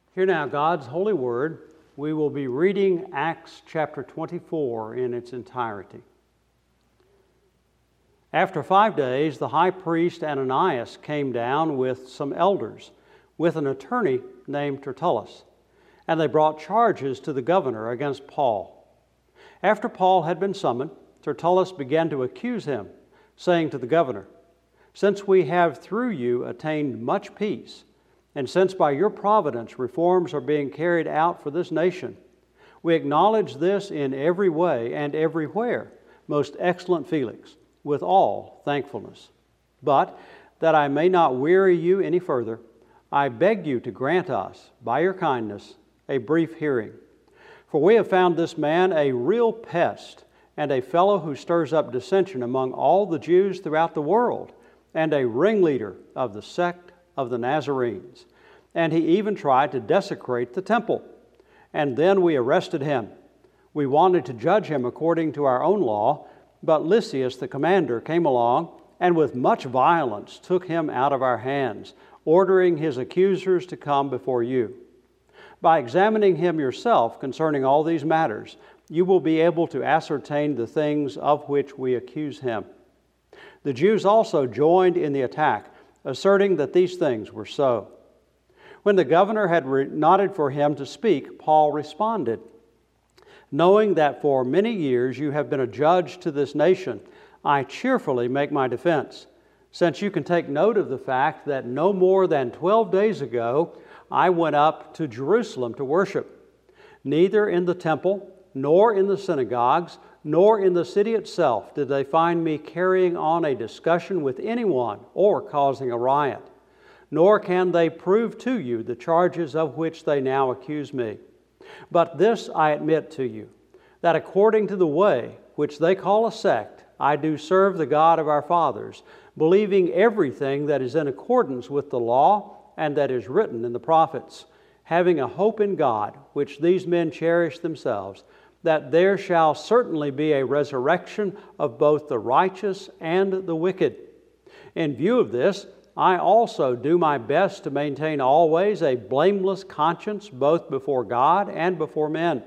Hear now God's holy word. We will be reading Acts chapter 24 in its entirety. After 5 days, the high priest Ananias came down with some elders, with an attorney named Tertullus, and they brought charges to the governor against Paul. After Paul had been summoned, Tertullus began to accuse him, saying to the governor, "Since we have through you attained much peace, and since by your providence reforms are being carried out for this nation, we acknowledge this in every way and everywhere, most excellent Felix, with all thankfulness. But that I may not weary you any further, I beg you to grant us, by your kindness, a brief hearing. For we have found this man a real pest, and a fellow who stirs up dissension among all the Jews throughout the world, and a ringleader of the sect of the Nazarenes. And he even tried to desecrate the temple. And then we arrested him. We wanted to judge him according to our own law, but Lysias the commander came along and with much violence took him out of our hands, ordering his accusers to come before you. By examining him yourself concerning all these matters, you will be able to ascertain the things of which we accuse him." The Jews also joined in the attack, asserting that these things were so. When the governor had nodded for him to speak, Paul responded, "Knowing that for many years you have been a judge to this nation, I cheerfully make my defense, since you can take note of the fact that no more than 12 days ago I went up to Jerusalem to worship. Neither in the temple, nor in the synagogues, nor in the city itself did they find me carrying on a discussion with anyone or causing a riot. Nor can they prove to you the charges of which they now accuse me. But this I admit to you, that according to the way which they call a sect, I do serve the God of our fathers, believing everything that is in accordance with the law and that is written in the prophets, having a hope in God, which these men cherish themselves, that there shall certainly be a resurrection of both the righteous and the wicked. In view of this, I also do my best to maintain always a blameless conscience both before God and before men.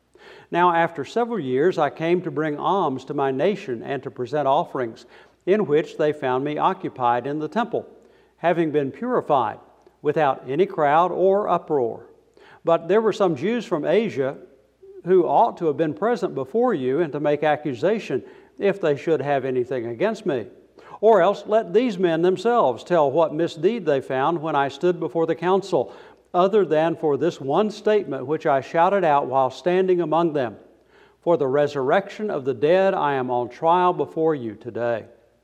Now, after several years, I came to bring alms to my nation and to present offerings, in which they found me occupied in the temple, having been purified, without any crowd or uproar. But there were some Jews from Asia who ought to have been present before you and to make accusation if they should have anything against me. Or else let these men themselves tell what misdeed they found when I stood before the council, other than for this one statement which I shouted out while standing among them. For the resurrection of the dead I am on trial before you today."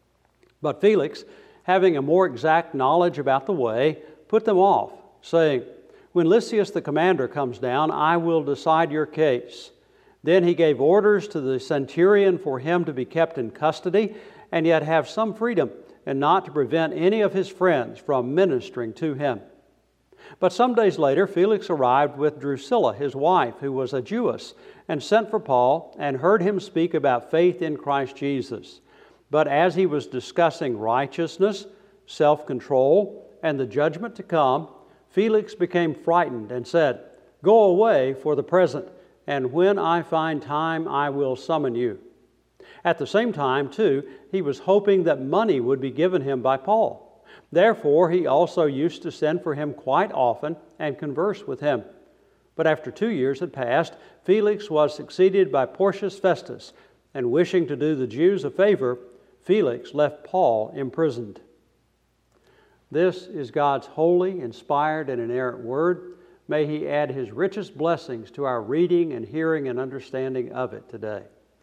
But Felix, having a more exact knowledge about the way, put them off, saying, "When Lysias the commander comes down, I will decide your case." Then he gave orders to the centurion for him to be kept in custody, and yet have some freedom, and not to prevent any of his friends from ministering to him. But some days later, Felix arrived with Drusilla, his wife, who was a Jewess, and sent for Paul, and heard him speak about faith in Christ Jesus. But as he was discussing righteousness, self-control, and the judgment to come, Felix became frightened and said, "Go away for the present, and when I find time, I will summon you." At the same time, too, he was hoping that money would be given him by Paul. Therefore, he also used to send for him quite often and converse with him. But after 2 years had passed, Felix was succeeded by Porcius Festus, and wishing to do the Jews a favor, Felix left Paul imprisoned. This is God's holy, inspired, and inerrant word. May He add His richest blessings to our reading and hearing and understanding of it today.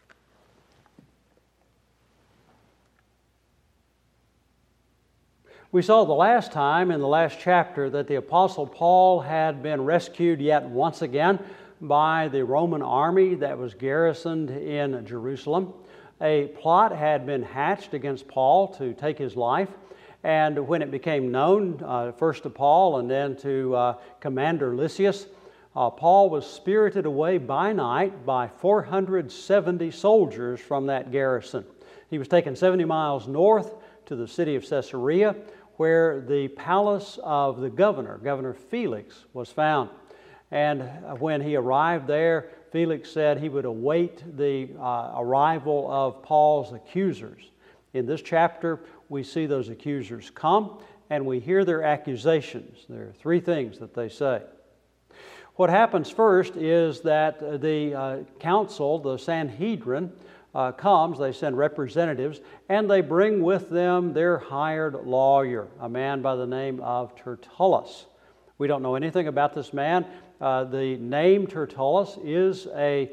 We saw the last time in the last chapter that the Apostle Paul had been rescued yet once again by the Roman army that was garrisoned in Jerusalem. A plot had been hatched against Paul to take his life. And when it became known, first to Paul and then to Commander Lysias, Paul was spirited away by night by 470 soldiers from that garrison. He was taken 70 miles north to the city of Caesarea, where the palace of the governor, Governor Felix, was found. And when he arrived there, Felix said he would await the arrival of Paul's accusers. In this chapter, we see those accusers come, and we hear their accusations. There are three things that they say. What happens first is that the council, the Sanhedrin, comes. They send representatives, and they bring with them their hired lawyer, a man by the name of Tertullus. We don't know anything about this man. The name Tertullus is a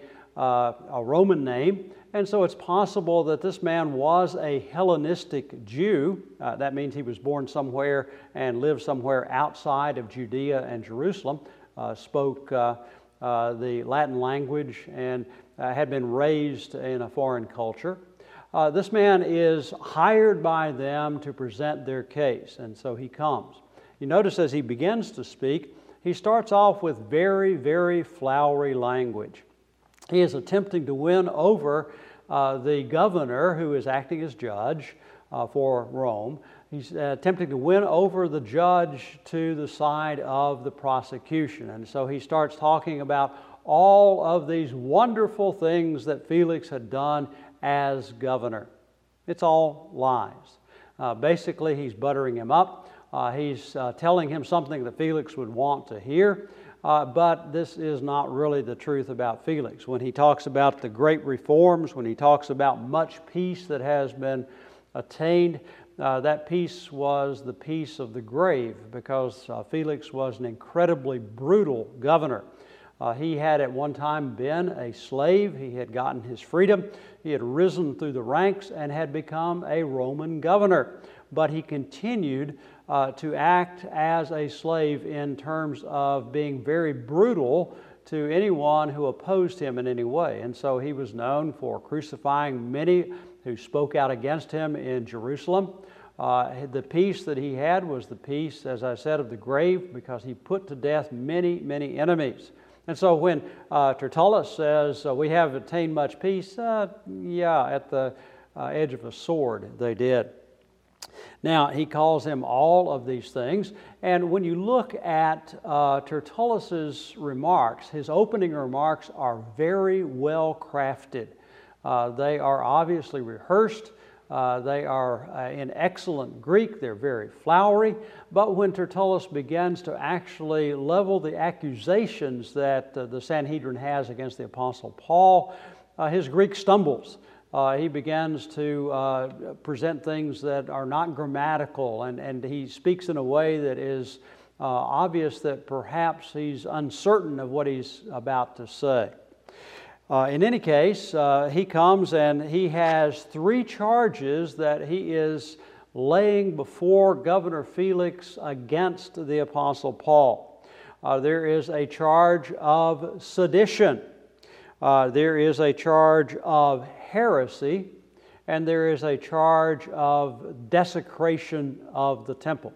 Roman name, and so it's possible that this man was a Hellenistic Jew. That means he was born somewhere and lived somewhere outside of Judea and Jerusalem, spoke the Latin language, and had been raised in a foreign culture. This man is hired by them to present their case, and so he comes. You notice as he begins to speak, he starts off with very, very flowery language. He is attempting to win over the governor who is acting as judge for Rome. He's attempting to win over the judge to the side of the prosecution. And so he starts talking about all of these wonderful things that Felix had done as governor. It's all lies. Basically, he's buttering him up. He's telling him something that Felix would want to hear, but this is not really the truth about Felix. When he talks about the great reforms, when he talks about much peace that has been attained, that peace was the peace of the grave, because Felix was an incredibly brutal governor. He had at one time been a slave. He had gotten his freedom. He had risen through the ranks and had become a Roman governor. But he continued to act as a slave in terms of being very brutal to anyone who opposed him in any way. And so he was known for crucifying many who spoke out against him in Jerusalem. The peace that he had was the peace, as I said, of the grave, because he put to death many, many enemies. And so when Tertullus says, we have attained much peace, yeah, at the edge of a sword they did. Now, he calls him all of these things, and when you look at Tertullus's remarks, his opening remarks are very well crafted. They are obviously rehearsed. They are in excellent Greek. They're very flowery. But when Tertullus begins to actually level the accusations that the Sanhedrin has against the Apostle Paul, his Greek stumbles. He begins to present things that are not grammatical, and he speaks in a way that is obvious that perhaps he's uncertain of what he's about to say. In any case, he comes and he has three charges that he is laying before Governor Felix against the Apostle Paul. There is a charge of sedition. There is a charge of heresy, and there is a charge of desecration of the temple.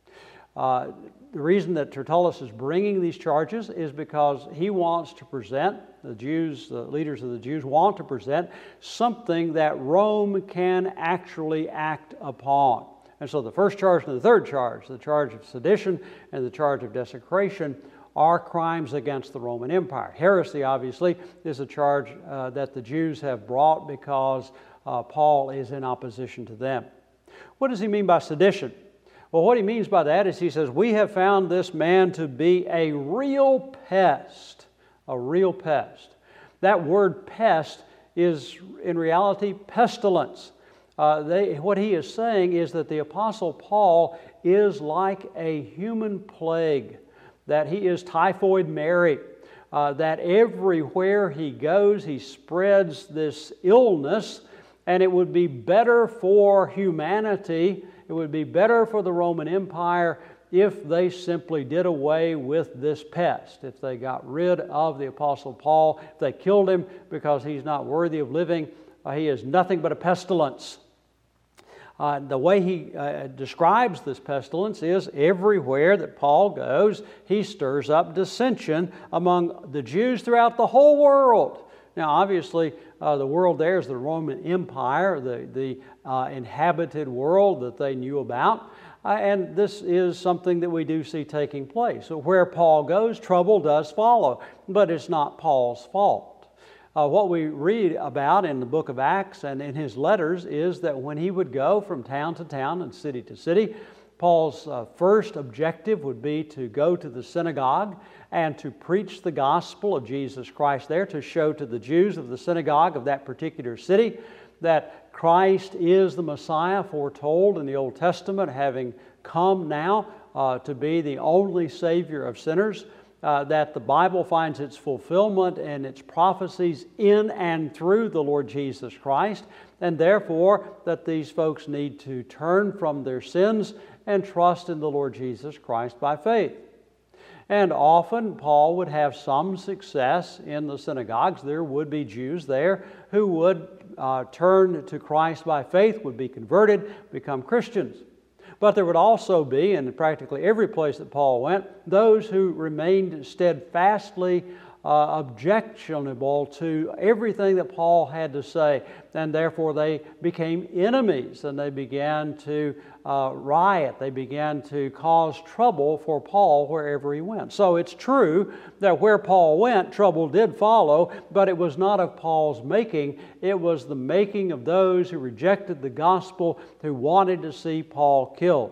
The reason that Tertullus is bringing these charges is because he wants to present, the leaders of the Jews want to present something that Rome can actually act upon. And so the first charge and the third charge, the charge of sedition and the charge of desecration, are crimes against the Roman Empire. Heresy, obviously, is a charge that the Jews have brought because Paul is in opposition to them. What does he mean by sedition? Well, what he means by that is he says, we have found this man to be a real pest. A real pest. That word pest is in reality pestilence. What he is saying is that the Apostle Paul is like a human plague, that he is typhoid Mary, that everywhere he goes he spreads this illness, and it would be better for humanity, it would be better for the Roman Empire if they simply did away with this pest, if they got rid of the Apostle Paul, if they killed him because he's not worthy of living. He is nothing but a pestilence. The way he describes this pestilence is everywhere that Paul goes, he stirs up dissension among the Jews throughout the whole world. Now, obviously, the world there is the Roman Empire, the inhabited world that they knew about. And this is something that we do see taking place. So where Paul goes, trouble does follow, but it's not Paul's fault. What we read about in the book of Acts and in his letters is that when he would go from town to town and city to city, Paul's first objective would be to go to the synagogue and to preach the gospel of Jesus Christ there, to show to the Jews of the synagogue of that particular city that Christ is the Messiah foretold in the Old Testament, having come now to be the only Savior of sinners, that the Bible finds its fulfillment and its prophecies in and through the Lord Jesus Christ, and therefore that these folks need to turn from their sins and trust in the Lord Jesus Christ by faith. And often Paul would have some success in the synagogues. There would be Jews there who would turn to Christ by faith, would be converted, become Christians. But there would also be, in practically every place that Paul went, those who remained steadfastly objectionable to everything that Paul had to say, and therefore they became enemies, and they began to riot. They began to cause trouble for Paul wherever he went. So it's true that where Paul went, trouble did follow, but it was not of Paul's making. It was the making of those who rejected the gospel, who wanted to see Paul killed.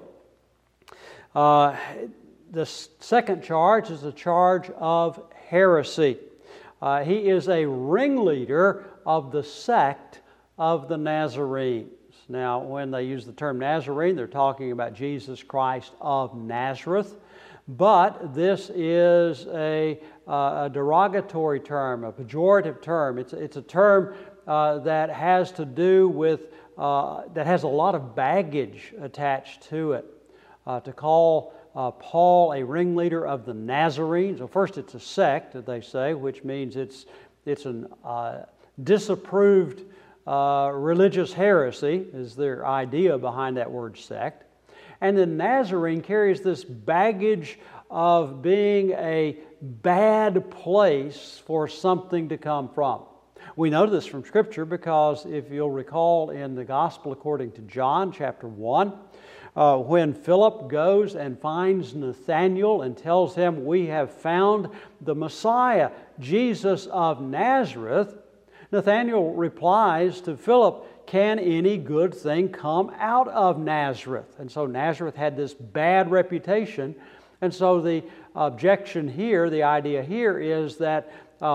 The second charge is a charge of heresy. He is a ringleader of the sect of the Nazarenes. Now, when they use the term Nazarene, they're talking about Jesus Christ of Nazareth. But this is a derogatory term, a pejorative term. It's a term that has to do with, that has a lot of baggage attached to it. To call Paul a ringleader of the Nazarenes. Well, first, it's a sect, they say, which means it's an disapproved religious heresy, is their idea behind that word sect. And then Nazarene carries this baggage of being a bad place for something to come from. We know this from Scripture because if you'll recall in the Gospel according to John, chapter 1, when Philip goes and finds Nathanael and tells him, "We have found the Messiah, Jesus of Nazareth," Nathanael replies to Philip, "Can any good thing come out of Nazareth?" And so Nazareth had this bad reputation. And so the objection here, the idea here is that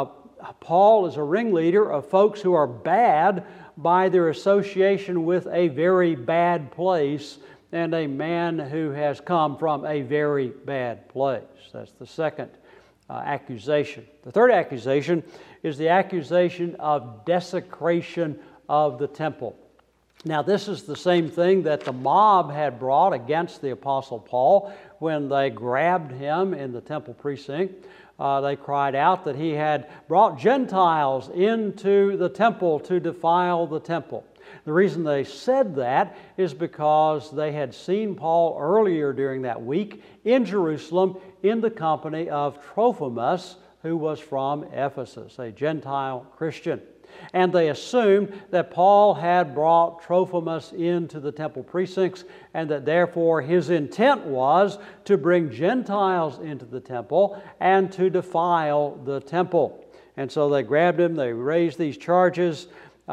Paul is a ringleader of folks who are bad by their association with a very bad place and a man who has come from a very bad place. That's the second accusation. The third accusation is the accusation of desecration of the temple. Now, this is the same thing that the mob had brought against the Apostle Paul when they grabbed him in the temple precinct. They cried out that he had brought Gentiles into the temple to defile the temple. The reason they said that is because they had seen Paul earlier during that week in Jerusalem in the company of Trophimus, who was from Ephesus, a Gentile Christian. And they assumed that Paul had brought Trophimus into the temple precincts and that therefore his intent was to bring Gentiles into the temple and to defile the temple. And so they grabbed him, they raised these charges.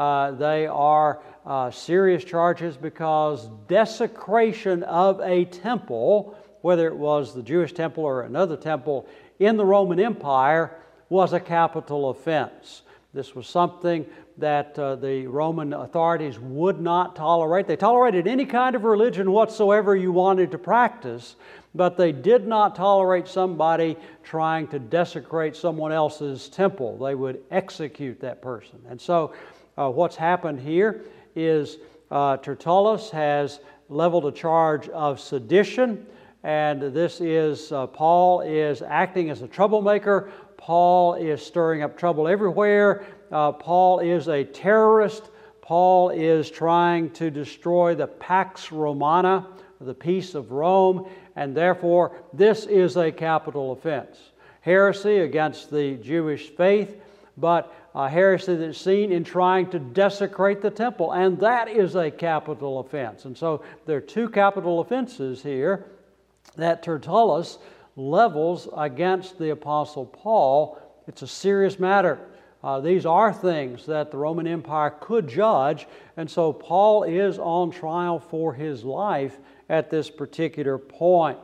They are serious charges because desecration of a temple, whether it was the Jewish temple or another temple in the Roman Empire, was a capital offense. This was something that the Roman authorities would not tolerate. They tolerated any kind of religion whatsoever you wanted to practice, but they did not tolerate somebody trying to desecrate someone else's temple. They would execute that person. And so what's happened here is Tertullus has leveled a charge of sedition, and this is Paul is acting as a troublemaker. Paul is stirring up trouble everywhere. Paul is a terrorist. Paul is trying to destroy the Pax Romana, the peace of Rome, and therefore this is a capital offense. Heresy against the Jewish faith, but heresy that's seen in trying to desecrate the temple, and that is a capital offense. And so there are two capital offenses here that Tertullus levels against the Apostle Paul. It's a serious matter. These are things that the Roman Empire could judge, and so Paul is on trial for his life at this particular point.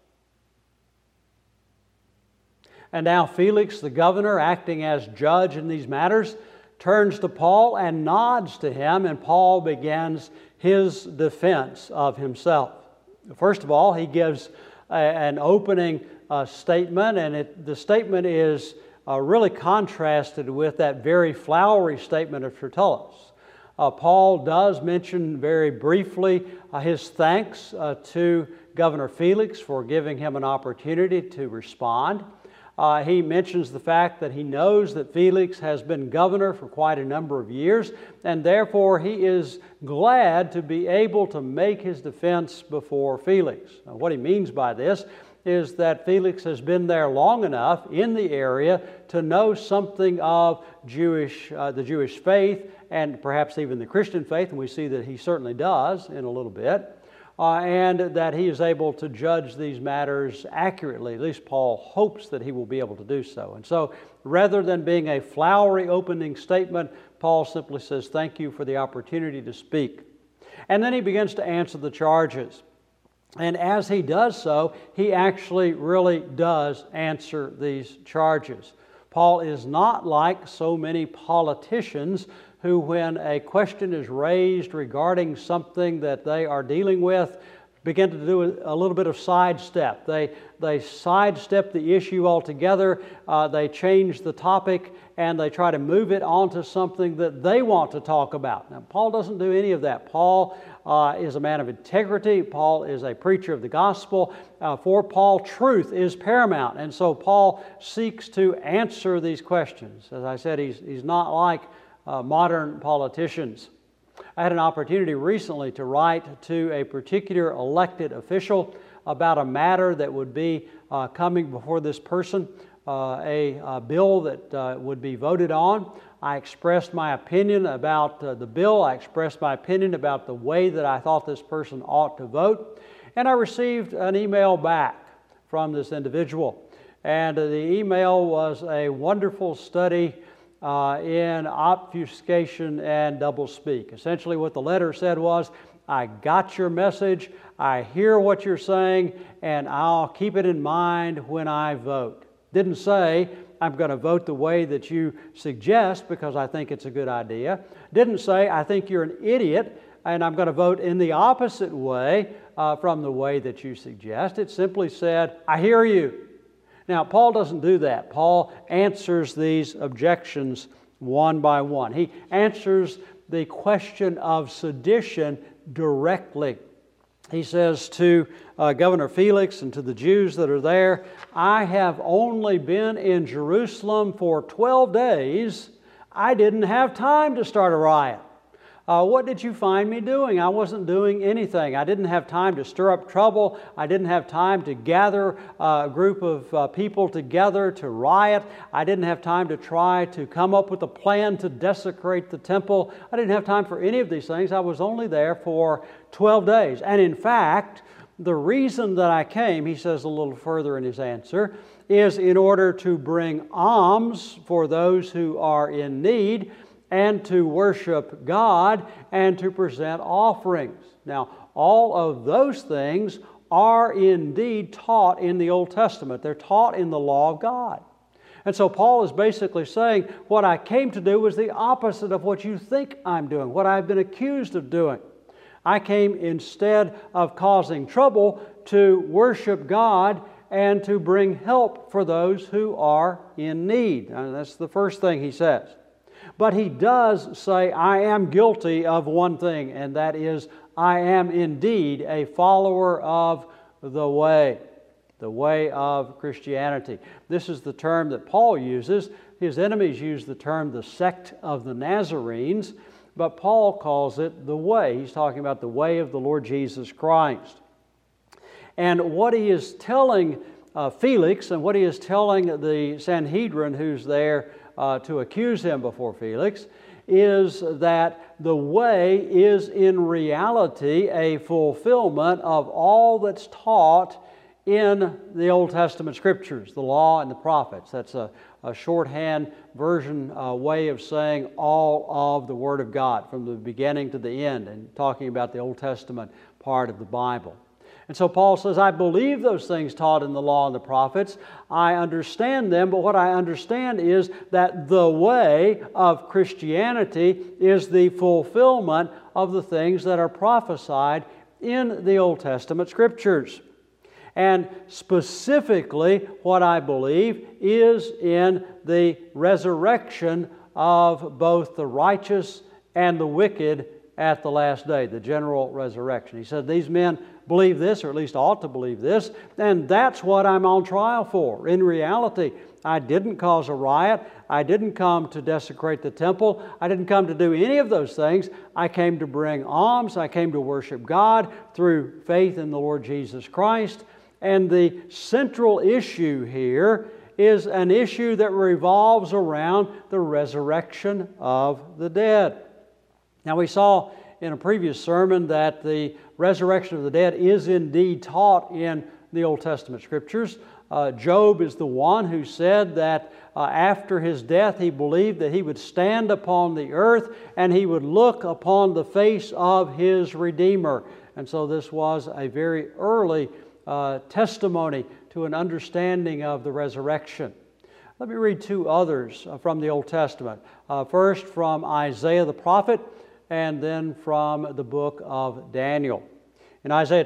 And now Felix, the governor, acting as judge in these matters, turns to Paul and nods to him, and Paul begins his defense of himself. First of all, he gives an opening statement, and the statement is really contrasted with that very flowery statement of Tertullus. Paul does mention very briefly his thanks to Governor Felix for giving him an opportunity to respond. He mentions the fact that he knows that Felix has been governor for quite a number of years, and therefore he is glad to be able to make his defense before Felix. Now, what he means by this is that Felix has been there long enough in the area to know something of the Jewish faith and perhaps even the Christian faith, and we see that he certainly does in a little bit. And that he is able to judge these matters accurately. At least Paul hopes that he will be able to do so. And so, rather than being a flowery opening statement, Paul simply says, "Thank you for the opportunity to speak." And then he begins to answer the charges. And as he does so, he actually really does answer these charges. Paul is not like so many politicians who, when a question is raised regarding something that they are dealing with, begin to do a little bit of sidestep. They sidestep the issue altogether, they change the topic, and they try to move it onto something that they want to talk about. Now, Paul doesn't do any of that. Paul is a man of integrity. Paul is a preacher of the gospel. For Paul, truth is paramount, and so Paul seeks to answer these questions. As I said, he's not like modern politicians. I had an opportunity recently to write to a particular elected official about a matter that would be coming before this person, a bill that would be voted on. I expressed my opinion about the bill. I expressed my opinion about the way that I thought this person ought to vote. And I received an email back from this individual. And the email was a wonderful study in obfuscation and doublespeak. Essentially what the letter said was, "I got your message, I hear what you're saying, and I'll keep it in mind when I vote." Didn't say, "I'm going to vote the way that you suggest because I think it's a good idea." Didn't say, "I think you're an idiot and I'm going to vote in the opposite way from the way that you suggest." It simply said, "I hear you." Now, Paul doesn't do that. Paul answers these objections one by one. He answers the question of sedition directly. He says to Governor Felix and to the Jews that are there, "I have only been in Jerusalem for 12 days. I didn't have time to start a riot. What did you find me doing? I wasn't doing anything. I didn't have time to stir up trouble. I didn't have time to gather a group of people together to riot. I didn't have time to try to come up with a plan to desecrate the temple. I didn't have time for any of these things. I was only there for 12 days. And in fact, the reason that I came," he says a little further in his answer, "is in order to bring alms for those who are in need, and to worship God, and to present offerings." Now, all of those things are indeed taught in the Old Testament. They're taught in the law of God. And so Paul is basically saying, what I came to do was the opposite of what you think I'm doing, what I've been accused of doing. I came, instead of causing trouble, to worship God and to bring help for those who are in need. Now, that's the first thing he says. But he does say, "I am guilty of one thing," and that is, I am indeed a follower of the way of Christianity. This is the term that Paul uses. His enemies use the term the sect of the Nazarenes, but Paul calls it the way. He's talking about the way of the Lord Jesus Christ. And what he is telling Felix, and what he is telling the Sanhedrin who's there to accuse him before Felix, is that the way is in reality a fulfillment of all that's taught in the Old Testament Scriptures, the law and the prophets. That's a shorthand version way of saying all of the Word of God from the beginning to the end, and talking about the Old Testament part of the Bible. And so Paul says, I believe those things taught in the law and the prophets. I understand them, but what I understand is that the way of Christianity is the fulfillment of the things that are prophesied in the Old Testament Scriptures. And specifically, what I believe is in the resurrection of both the righteous and the wicked at the last day, the general resurrection. He said these men believe this, or at least ought to believe this, and that's what I'm on trial for. In reality, I didn't cause a riot. I didn't come to desecrate the temple. I didn't come to do any of those things. I came to bring alms. I came to worship God through faith in the Lord Jesus Christ. And the central issue here is an issue that revolves around the resurrection of the dead. Now, we saw in a previous sermon that the resurrection of the dead is indeed taught in the Old Testament Scriptures. Job is the one who said that after his death he believed that he would stand upon the earth and he would look upon the face of his Redeemer. And so this was a very early testimony to an understanding of the resurrection. Let me read two others from the Old Testament. First from Isaiah the prophet, and then from the book of Daniel. In Isaiah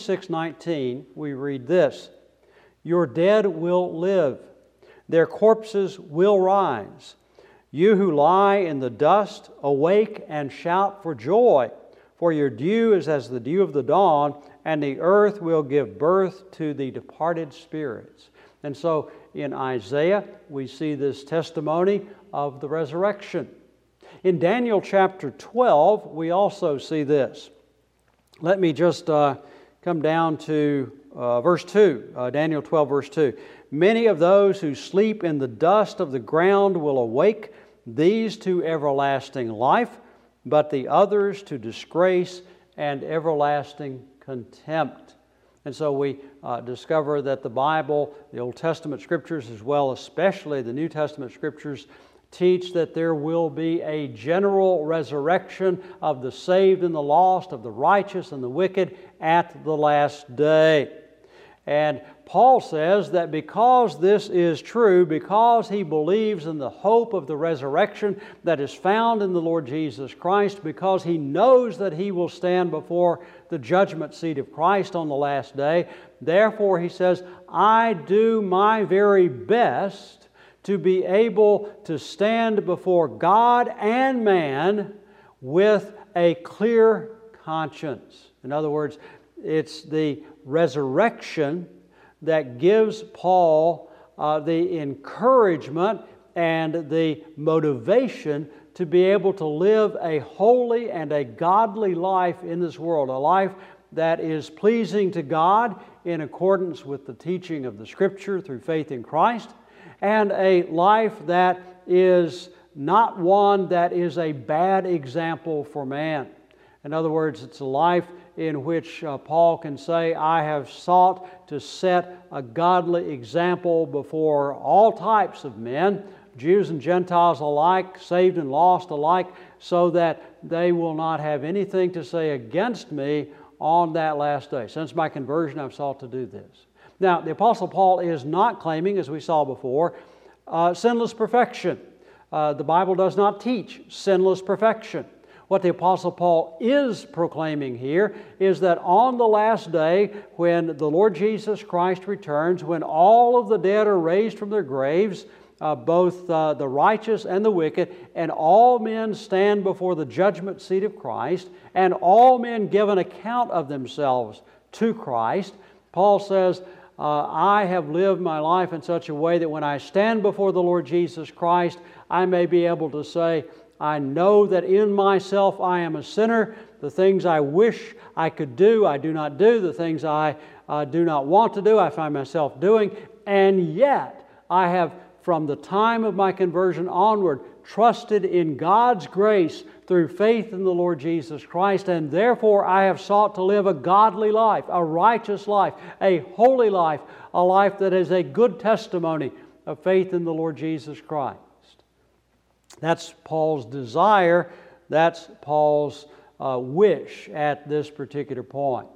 26:19, we read this, Your dead will live, their corpses will rise. You who lie in the dust, awake and shout for joy, for your dew is as the dew of the dawn, and the earth will give birth to the departed spirits. And so in Isaiah, we see this testimony of the resurrection. In Daniel chapter 12, we also see this. Let me just come down to verse 2, Daniel 12, verse 2. Many of those who sleep in the dust of the ground will awake, these to everlasting life, but the others to disgrace and everlasting contempt. And so we discover that the Bible, the Old Testament Scriptures, as well especially the New Testament Scriptures, teach that there will be a general resurrection of the saved and the lost, of the righteous and the wicked at the last day. And Paul says that because this is true, because he believes in the hope of the resurrection that is found in the Lord Jesus Christ, because he knows that he will stand before the judgment seat of Christ on the last day, therefore he says, I do my very best to be able to stand before God and man with a clear conscience. In other words, it's the resurrection that gives Paul the encouragement and the motivation to be able to live a holy and a godly life in this world, a life that is pleasing to God in accordance with the teaching of the Scripture through faith in Christ, and a life that is not one that is a bad example for man. In other words, it's a life in which Paul can say, I have sought to set a godly example before all types of men, Jews and Gentiles alike, saved and lost alike, so that they will not have anything to say against me on that last day. Since my conversion, I've sought to do this. Now, the Apostle Paul is not claiming, as we saw before, sinless perfection. The Bible does not teach sinless perfection. What the Apostle Paul is proclaiming here is that on the last day, when the Lord Jesus Christ returns, when all of the dead are raised from their graves, both the righteous and the wicked, and all men stand before the judgment seat of Christ, and all men give an account of themselves to Christ, Paul says, I have lived my life in such a way that when I stand before the Lord Jesus Christ, I may be able to say, I know that in myself I am a sinner. The things I wish I could do, I do not do. The things I do not want to do, I find myself doing, and yet I have, from the time of my conversion onward, trusted in God's grace through faith in the Lord Jesus Christ, and therefore I have sought to live a godly life, a righteous life, a holy life, a life that is a good testimony of faith in the Lord Jesus Christ. That's Paul's desire. That's Paul's wish at this particular point.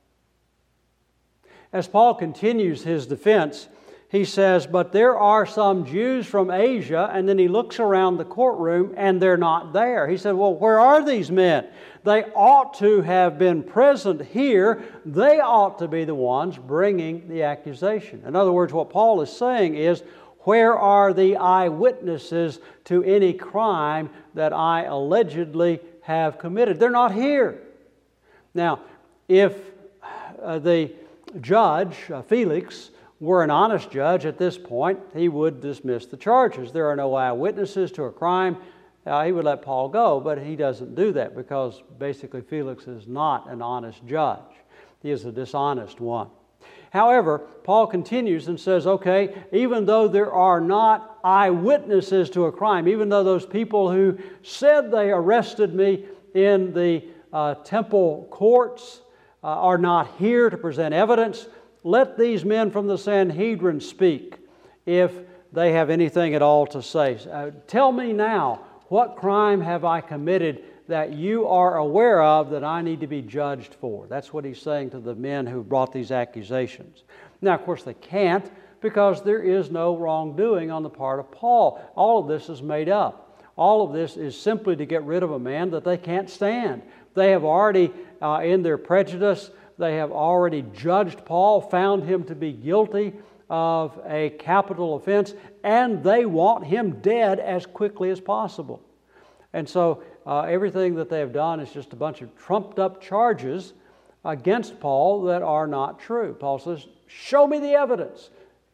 As Paul continues his defense, he says, but there are some Jews from Asia, and then he looks around the courtroom and they're not there. He said, well, where are these men? They ought to have been present here. They ought to be the ones bringing the accusation. In other words, what Paul is saying is, where are the eyewitnesses to any crime that I allegedly have committed? They're not here. Now, if the judge, Felix, were an honest judge at this point, he would dismiss the charges. There are no eyewitnesses to a crime. He would let Paul go, but he doesn't do that because basically Felix is not an honest judge. He is a dishonest one. However, Paul continues and says, okay, even though there are not eyewitnesses to a crime, even though those people who said they arrested me in the temple courts are not here to present evidence, let these men from the Sanhedrin speak if they have anything at all to say. Tell me now, what crime have I committed that you are aware of that I need to be judged for? That's what he's saying to the men who brought these accusations. Now, of course, they can't because there is no wrongdoing on the part of Paul. All of this is made up. All of this is simply to get rid of a man that they can't stand. They have already, in their prejudice, they have already judged Paul, found him to be guilty of a capital offense, and they want him dead as quickly as possible. And so everything that they have done is just a bunch of trumped up charges against Paul that are not true. Paul says, show me the evidence.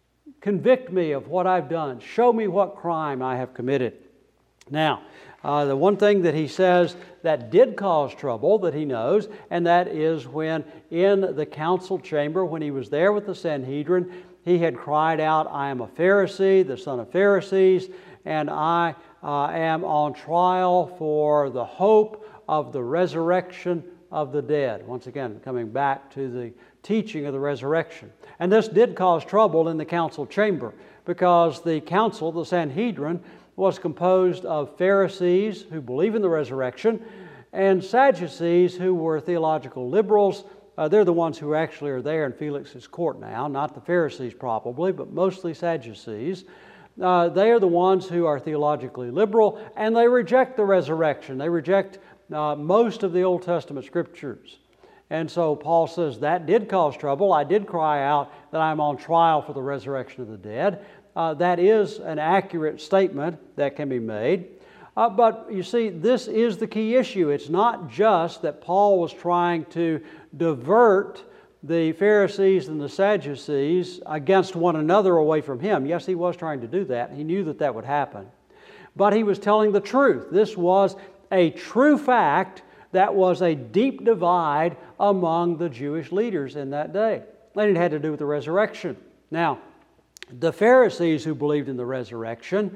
Convict me of what I've done. Show me what crime I have committed. Now, the one thing that he says that did cause trouble that he knows, and that is when in the council chamber, when he was there with the Sanhedrin, he had cried out, I am a Pharisee, the son of Pharisees, and I am on trial for the hope of the resurrection of the dead. Once again, coming back to the teaching of the resurrection. And this did cause trouble in the council chamber because the council, the Sanhedrin, was composed of Pharisees who believe in the resurrection and Sadducees who were theological liberals. They're the ones who actually are there in Felix's court now, not the Pharisees probably, but mostly Sadducees. They are the ones who are theologically liberal, and they reject the resurrection. They reject most of the Old Testament scriptures. And so Paul says that did cause trouble. I did cry out that I'm on trial for the resurrection of the dead. That is an accurate statement that can be made. But you see, this is the key issue. It's not just that Paul was trying to divert the Pharisees and the Sadducees against one another away from him. Yes, he was trying to do that. He knew that that would happen. But he was telling the truth. This was a true fact that was a deep divide among the Jewish leaders in that day. And it had to do with the resurrection. Now, the Pharisees who believed in the resurrection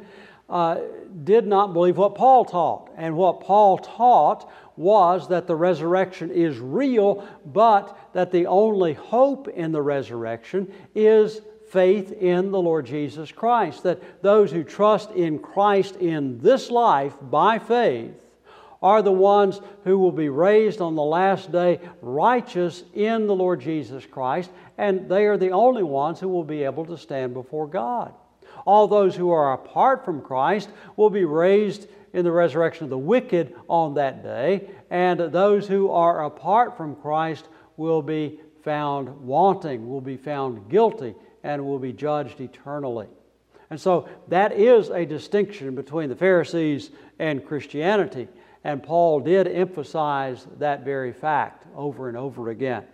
did not believe what Paul taught. And what Paul taught was that the resurrection is real, but that the only hope in the resurrection is faith in the Lord Jesus Christ. That those who trust in Christ in this life by faith are the ones who will be raised on the last day righteous in the Lord Jesus Christ, and they are the only ones who will be able to stand before God. All those who are apart from Christ will be raised in the resurrection of the wicked on that day, and those who are apart from Christ will be found wanting, will be found guilty, and will be judged eternally. And so that is a distinction between the Pharisees and Christianity, and Paul did emphasize that very fact over and over again.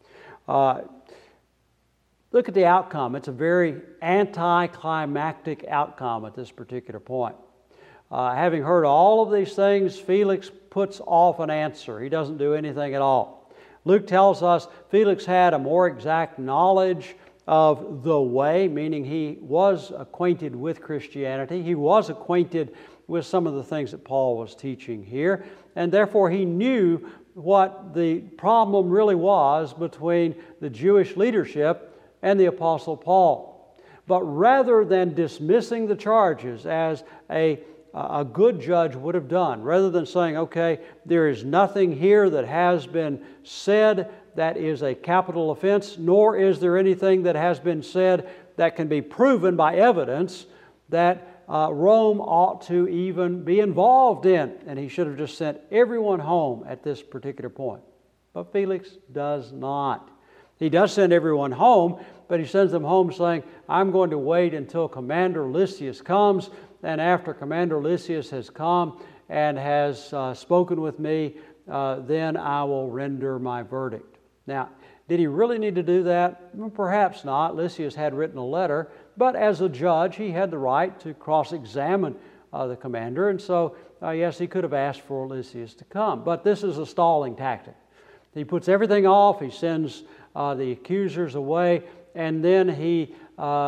Look at the outcome. It's a very anticlimactic outcome at this particular point. Having heard all of these things, Felix puts off an answer. He doesn't do anything at all. Luke tells us Felix had a more exact knowledge of the way, meaning he was acquainted with Christianity. He was acquainted with some of the things that Paul was teaching here, and therefore he knew what the problem really was between the Jewish leadership and the Apostle Paul. But rather than dismissing the charges as a good judge would have done, rather than saying, okay, there is nothing here that has been said that is a capital offense, nor is there anything that has been said that can be proven by evidence that Rome ought to even be involved in. And he should have just sent everyone home at this particular point. But Felix does not. He does send everyone home, but he sends them home saying, I'm going to wait until Commander Lysias comes, and after Commander Lysias has come and has spoken with me, then I will render my verdict. Now, did he really need to do that? Well, perhaps not. Lysias had written a letter, but as a judge, he had the right to cross-examine the commander, and so, yes, he could have asked for Lysias to come. But this is a stalling tactic. He puts everything off, he sends the accusers away, and then he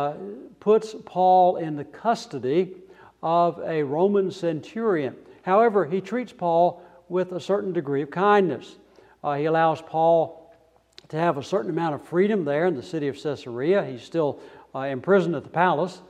puts Paul in the custody of a Roman centurion. However, he treats Paul with a certain degree of kindness. He allows Paul to have a certain amount of freedom there in the city of Caesarea. He's still imprisoned at the palace,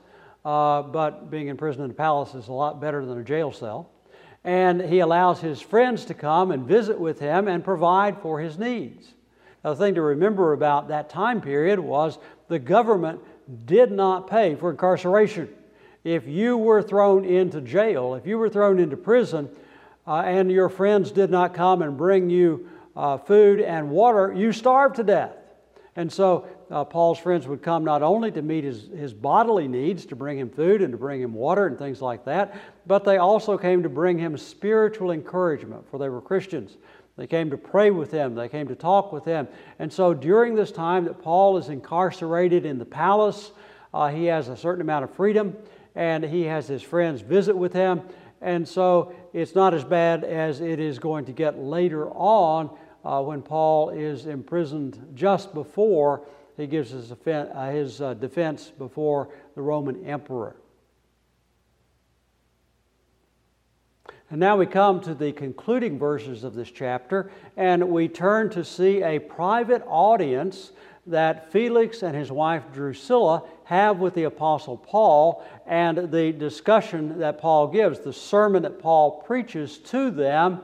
but being imprisoned in the palace is a lot better than a jail cell. And he allows his friends to come and visit with him and provide for his needs. Now, the thing to remember about that time period was the government did not pay for incarceration. If you were thrown into jail, if you were thrown into prison, and your friends did not come and bring you food and water, you starved to death. And so Paul's friends would come not only to meet his bodily needs, to bring him food and to bring him water and things like that, but they also came to bring him spiritual encouragement, for they were Christians. They came to pray with him. They came to talk with him. And so during this time that Paul is incarcerated in the palace, he has a certain amount of freedom, and he has his friends visit with him. And so it's not as bad as it is going to get later on when Paul is imprisoned just before he gives his defense before the Roman emperor. And now we come to the concluding verses of this chapter, and we turn to see a private audience that Felix and his wife Drusilla have with the Apostle Paul, and the discussion that Paul gives, the sermon that Paul preaches to them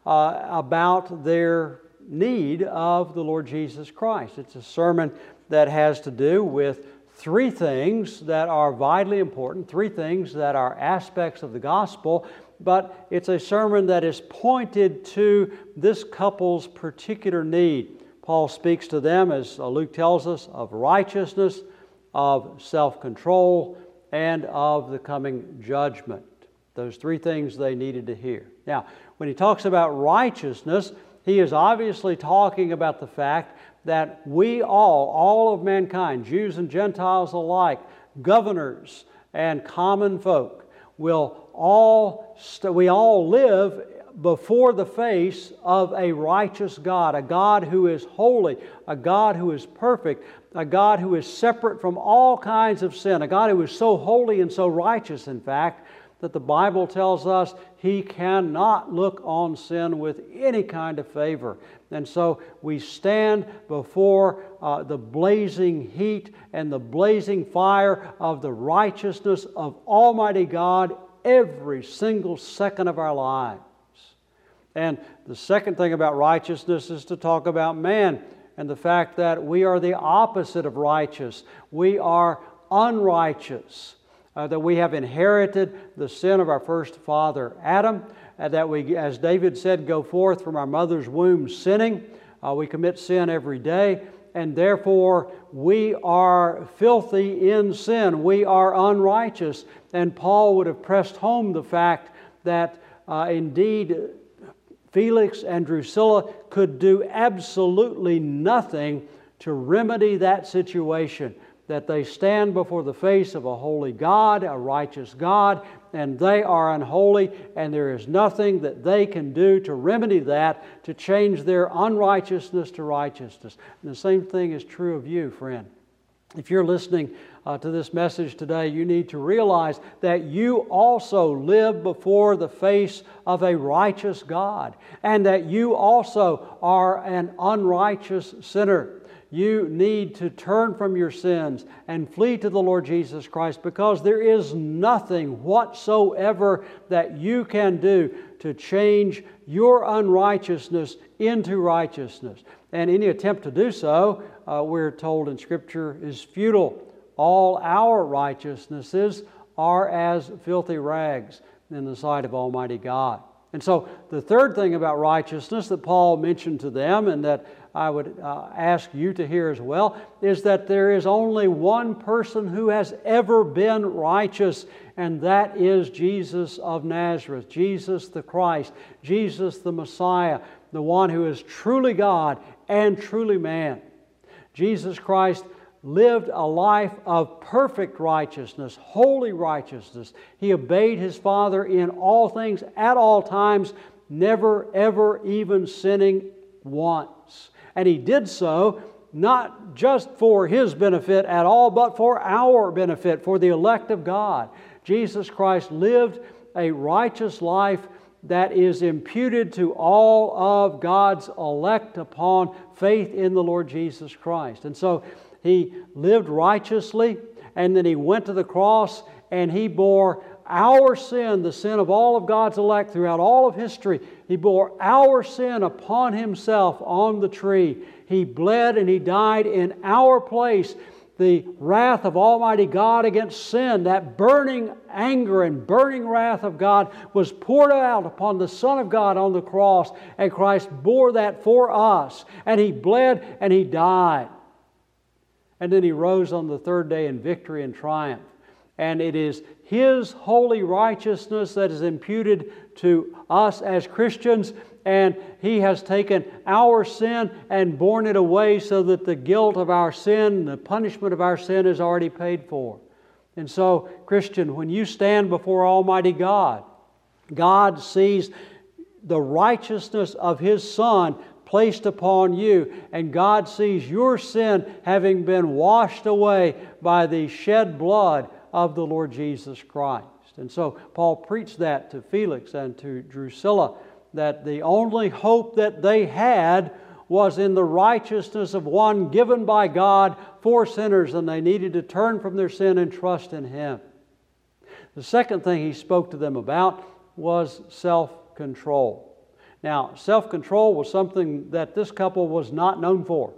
about their need of the Lord Jesus Christ. It's a sermon that has to do with three things that are vitally important, three things that are aspects of the gospel, but it's a sermon that is pointed to this couple's particular need. Paul speaks to them, as Luke tells us, of righteousness, of self-control, and of the coming judgment. Those three things they needed to hear. Now, when he talks about righteousness, he is obviously talking about the fact that we all of mankind, Jews and Gentiles alike, governors and common folk, we all live before the face of a righteous God, a God who is holy, a God who is perfect, a God who is separate from all kinds of sin, a God who is so holy and so righteous, in fact, that the Bible tells us He cannot look on sin with any kind of favor. And so we stand before the blazing heat and the blazing fire of the righteousness of Almighty God every single second of our lives. And the second thing about righteousness is to talk about man and the fact that we are the opposite of righteous. We are unrighteous. That we have inherited the sin of our first father Adam, and that we, as David said, go forth from our mother's womb sinning. We commit sin every day, and therefore we are filthy in sin. We are unrighteous. And Paul would have pressed home the fact that indeed Felix and Drusilla could do absolutely nothing to remedy that situation. that they stand before the face of a holy God, a righteous God, and they are unholy, and there is nothing that they can do to remedy that, to change their unrighteousness to righteousness. And the same thing is true of you, friend. If you're listening to this message today, you need to realize that you also live before the face of a righteous God, and that you also are an unrighteous sinner. You need to turn from your sins and flee to the Lord Jesus Christ, because there is nothing whatsoever that you can do to change your unrighteousness into righteousness. And any attempt to do so, we're told in Scripture, is futile. All our righteousnesses are as filthy rags in the sight of Almighty God. And so the third thing about righteousness that Paul mentioned to them, and that I would ask you to hear as well, is that there is only one person who has ever been righteous, and that is Jesus of Nazareth, Jesus the Christ, Jesus the Messiah, the one who is truly God and truly man. Jesus Christ lived a life of perfect righteousness, holy righteousness. He obeyed His Father in all things, at all times, never ever even sinning once. And He did so not just for His benefit at all, but for our benefit, for the elect of God. Jesus Christ lived a righteous life that is imputed to all of God's elect upon faith in the Lord Jesus Christ. And so He lived righteously, and then He went to the cross and He bore our sin, the sin of all of God's elect throughout all of history. He bore our sin upon Himself on the tree. He bled and He died in our place. The wrath of Almighty God against sin, that burning anger and burning wrath of God, was poured out upon the Son of God on the cross, and Christ bore that for us. And He bled and He died. And then He rose on the third day in victory and triumph. And it is His holy righteousness that is imputed to us as Christians, and He has taken our sin and borne it away, so that the guilt of our sin, the punishment of our sin, is already paid for. And so, Christian, when you stand before Almighty God, God sees the righteousness of His Son placed upon you, and God sees your sin having been washed away by the shed blood of the Lord Jesus Christ. And so Paul preached that to Felix and to Drusilla, that the only hope that they had was in the righteousness of one given by God for sinners, and they needed to turn from their sin and trust in Him. The second thing he spoke to them about was self-control. Now, self-control was something that this couple was not known for.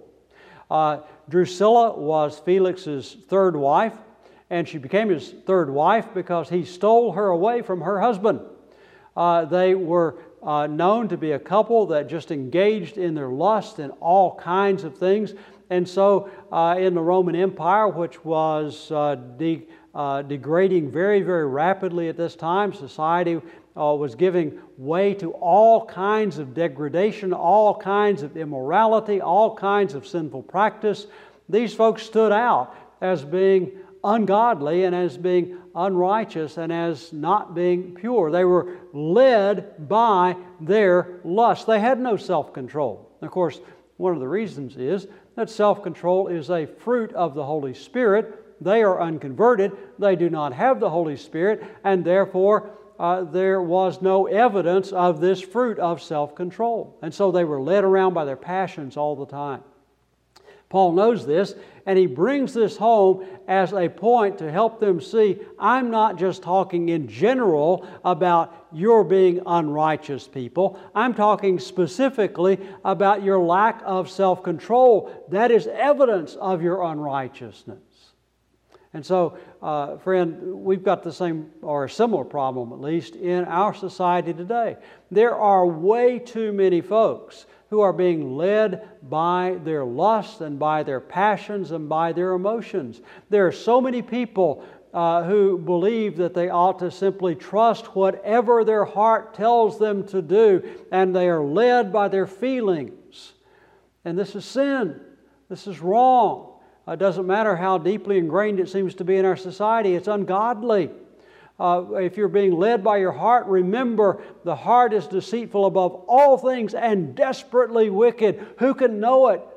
Drusilla was Felix's third wife, and she became his third wife because he stole her away from her husband. They were known to be a couple that just engaged in their lust and all kinds of things. And so in the Roman Empire, which was degrading very, very rapidly at this time, society was giving way to all kinds of degradation, all kinds of immorality, all kinds of sinful practice. These folks stood out as being ungodly and as being unrighteous and as not being pure. They were led by their lust. They had no self-control. Of course, one of the reasons is that self-control is a fruit of the Holy Spirit. They are unconverted. They do not have the Holy Spirit, and therefore there was no evidence of this fruit of self-control. And so they were led around by their passions all the time. Paul knows this, and he brings this home as a point to help them see, I'm not just talking in general about your being unrighteous people. I'm talking specifically about your lack of self-control. That is evidence of your unrighteousness. And so, friend, we've got the same or a similar problem, at least, in our society today. There are way too many folks who are being led by their lust and by their passions and by their emotions. There are so many people who believe that they ought to simply trust whatever their heart tells them to do, and they are led by their feelings. And this is sin. This is wrong. It doesn't matter how deeply ingrained it seems to be in our society. It's ungodly. If you're being led by your heart, remember the heart is deceitful above all things and desperately wicked. Who can know it?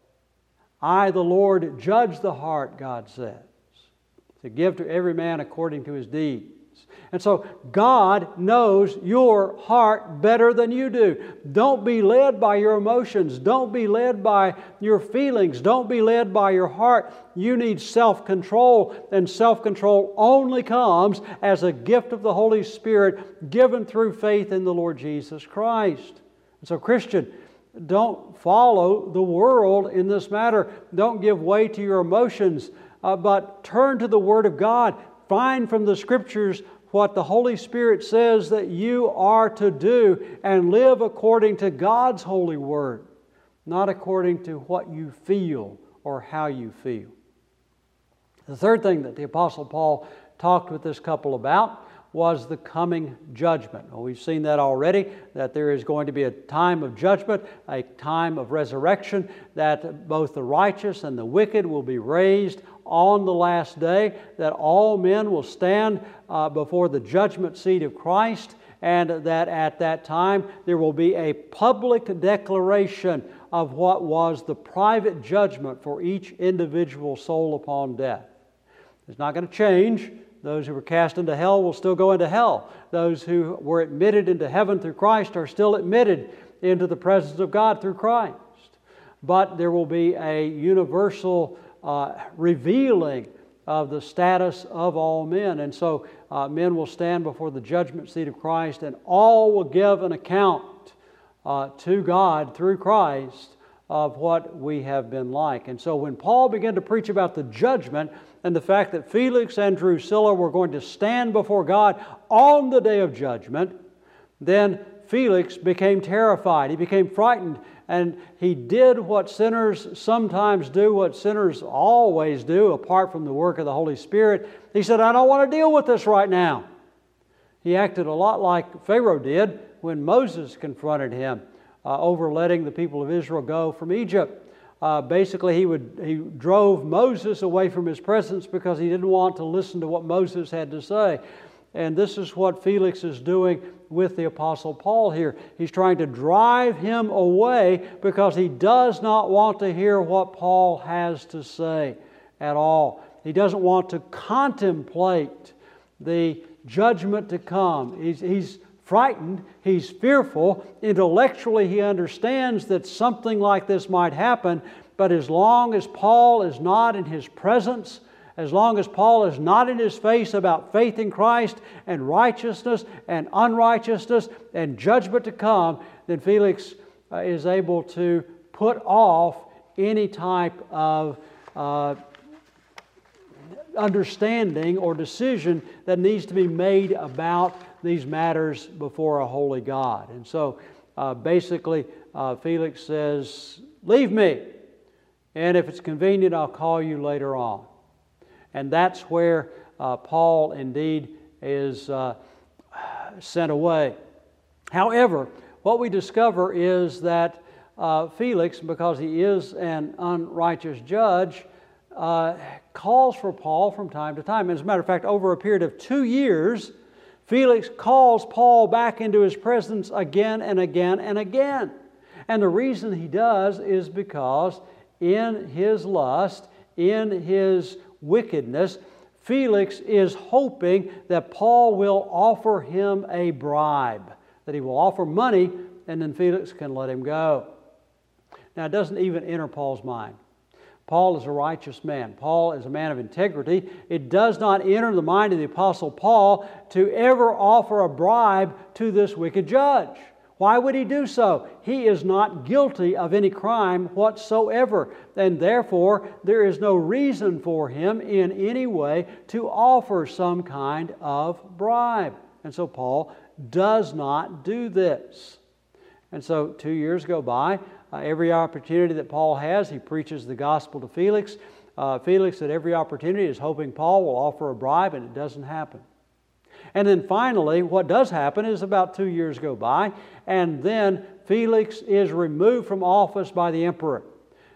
I, the Lord, judge the heart, God says, to give to every man according to his deeds. And so God knows your heart better than you do. Don't be led by your emotions. Don't be led by your feelings. Don't be led by your heart. You need self-control, and self-control only comes as a gift of the Holy Spirit given through faith in the Lord Jesus Christ. And so, Christian, don't follow the world in this matter. Don't give way to your emotions, but turn to the Word of God. Find from the Scriptures what the Holy Spirit says that you are to do, and live according to God's holy Word, not according to what you feel or how you feel. The third thing that the Apostle Paul talked with this couple about was the coming judgment. Well, we've seen that already, that there is going to be a time of judgment, a time of resurrection, that both the righteous and the wicked will be raised on the last day, that all men will stand before the judgment seat of Christ, and that at that time there will be a public declaration of what was the private judgment for each individual soul upon death. It's not going to change. Those who were cast into hell will still go into hell. Those who were admitted into heaven through Christ are still admitted into the presence of God through Christ. But there will be a universal revealing of the status of all men. And so men will stand before the judgment seat of Christ, and all will give an account to God through Christ of what we have been like. And so when Paul began to preach about the judgment and the fact that Felix and Drusilla were going to stand before God on the day of judgment, then Felix became terrified. He became frightened, and he did what sinners sometimes do, what sinners always do, apart from the work of the Holy Spirit. He said, I don't want to deal with this right now. He acted a lot like Pharaoh did when Moses confronted him over letting the people of Israel go from Egypt. Basically, he drove Moses away from his presence because he didn't want to listen to what Moses had to say. And this is what Felix is doing with the Apostle Paul here. He's trying to drive him away because he does not want to hear what Paul has to say at all. He doesn't want to contemplate the judgment to come. He's frightened, he's fearful. Intellectually, he understands that something like this might happen, but as long as Paul is not in his presence, as long as Paul is not in his face about faith in Christ and righteousness and unrighteousness and judgment to come, then Felix is able to put off any type of understanding or decision that needs to be made about these matters before a holy God. And so basically Felix says, leave me, and if it's convenient, I'll call you later on. And that's where Paul indeed is sent away. However, what we discover is that Felix, because he is an unrighteous judge, calls for Paul from time to time. As a matter of fact, over a period of 2 years, Felix calls Paul back into his presence again and again and again. And the reason he does is because in his lust, in his wickedness, Felix is hoping that Paul will offer him a bribe, that he will offer money, and then Felix can let him go. Now, it doesn't even enter Paul's mind. Paul is a righteous man. Paul is a man of integrity. It does not enter the mind of the Apostle Paul to ever offer a bribe to this wicked judge. Why would he do so? He is not guilty of any crime whatsoever, and therefore there is no reason for him in any way to offer some kind of bribe. And so Paul does not do this. And so 2 years go by. Every opportunity that Paul has, he preaches the gospel to Felix. Felix at every opportunity is hoping Paul will offer a bribe, and it doesn't happen. And then finally, what does happen is about 2 years go by, and then Felix is removed from office by the emperor.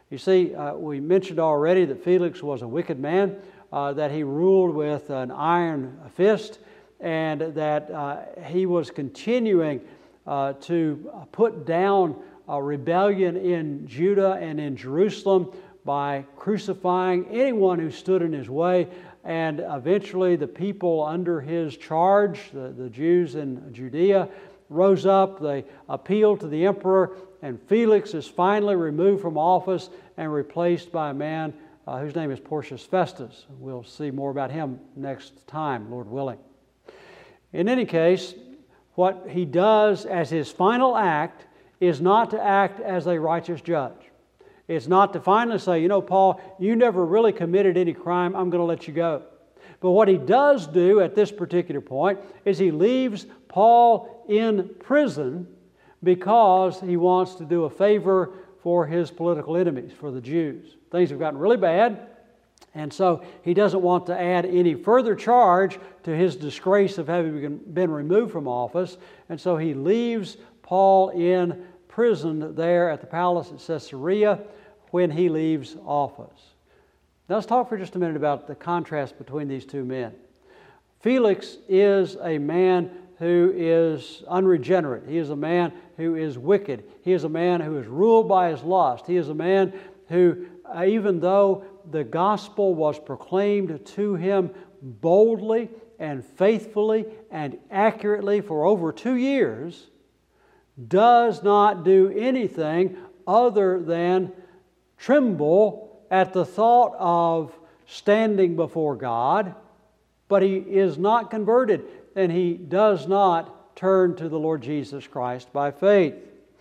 You see, we mentioned already that Felix was a wicked man, that he ruled with an iron fist, and that he was continuing to put down rebellion in Judah and in Jerusalem by crucifying anyone who stood in his way. And eventually the people under his charge, the Jews in Judea, rose up. They appealed to the emperor, and Felix is finally removed from office and replaced by a man whose name is Porcius Festus. We'll see more about him next time, Lord willing. In any case, what he does as his final act is not to act as a righteous judge. It's not to finally say, Paul, you never really committed any crime, I'm going to let you go. But what he does do at this particular point is he leaves Paul in prison because he wants to do a favor for his political enemies, for the Jews. Things have gotten really bad, and so he doesn't want to add any further charge to his disgrace of having been removed from office, and so he leaves Paul in prison there at the palace at Caesarea when he leaves office. Now let's talk for just a minute about the contrast between these two men. Felix is a man who is unregenerate. He is a man who is wicked. He is a man who is ruled by his lust. He is a man who, even though the gospel was proclaimed to him boldly and faithfully and accurately for over 2 years, does not do anything other than tremble at the thought of standing before God, but he is not converted, and he does not turn to the Lord Jesus Christ by faith.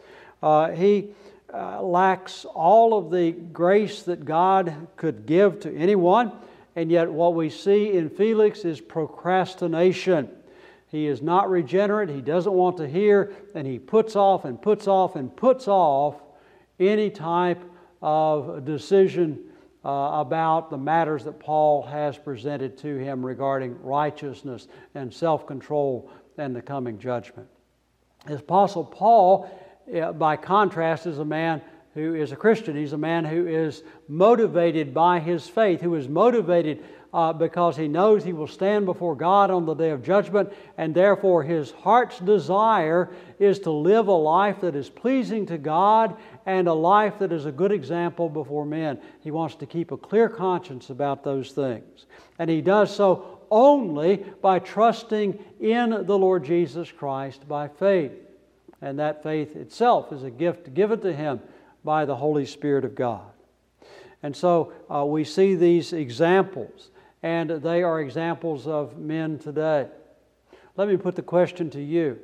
He lacks all of the grace that God could give to anyone, and yet what we see in Felix is procrastination. He is not regenerate, he doesn't want to hear, and he puts off and puts off and puts off any type of decision about the matters that Paul has presented to him regarding righteousness and self-control and the coming judgment. The Apostle Paul, by contrast, is a man who is a Christian. He's a man who is motivated by his faith, who is motivated because he knows he will stand before God on the day of judgment, and therefore his heart's desire is to live a life that is pleasing to God and a life that is a good example before men. He wants to keep a clear conscience about those things. And he does so only by trusting in the Lord Jesus Christ by faith. And that faith itself is a gift given to him by the Holy Spirit of God. And so we see these examples, and they are examples of men today. Let me put the question to you.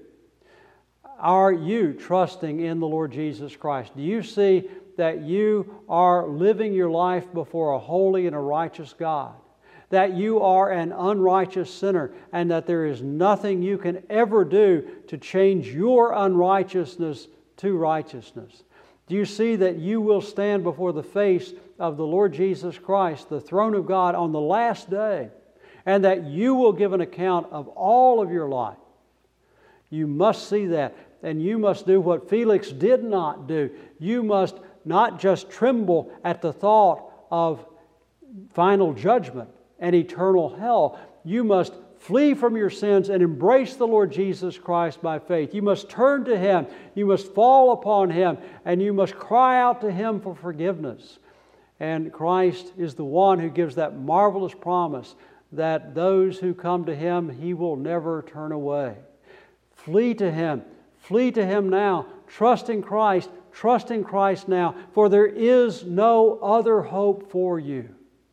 Are you trusting in the Lord Jesus Christ? Do you see that you are living your life before a holy and a righteous God? That you are an unrighteous sinner, and that there is nothing you can ever do to change your unrighteousness to righteousness? Do you see that you will stand before the face of the Lord Jesus Christ, the throne of God, on the last day, and that you will give an account of all of your life? You must see that, and you must do what Felix did not do. You must not just tremble at the thought of final judgment and eternal hell. You must flee from your sins and embrace the Lord Jesus Christ by faith. You must turn to Him. You must fall upon Him, and you must cry out to Him for forgiveness. And Christ is the one who gives that marvelous promise that those who come to Him, He will never turn away. Flee to Him. Flee to Him now. Trust in Christ. Trust in Christ now, for there is no other hope for you.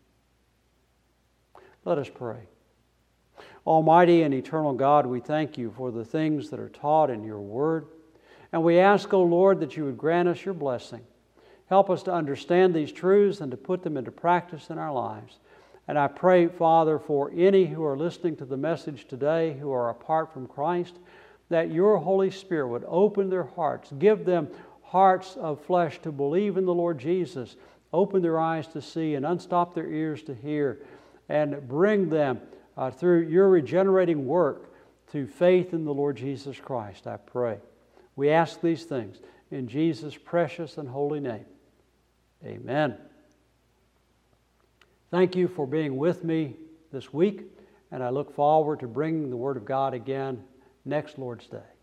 Let us pray. Almighty and eternal God, we thank You for the things that are taught in Your Word. And we ask, O Lord, that You would grant us Your blessing. Help us to understand these truths and to put them into practice in our lives. And I pray, Father, for any who are listening to the message today who are apart from Christ, that Your Holy Spirit would open their hearts, give them hearts of flesh to believe in the Lord Jesus, open their eyes to see and unstop their ears to hear, and bring them through Your regenerating work to faith in the Lord Jesus Christ, I pray. We ask these things in Jesus' precious and holy name. Amen. Thank you for being with me this week, and I look forward to bringing the Word of God again next Lord's Day.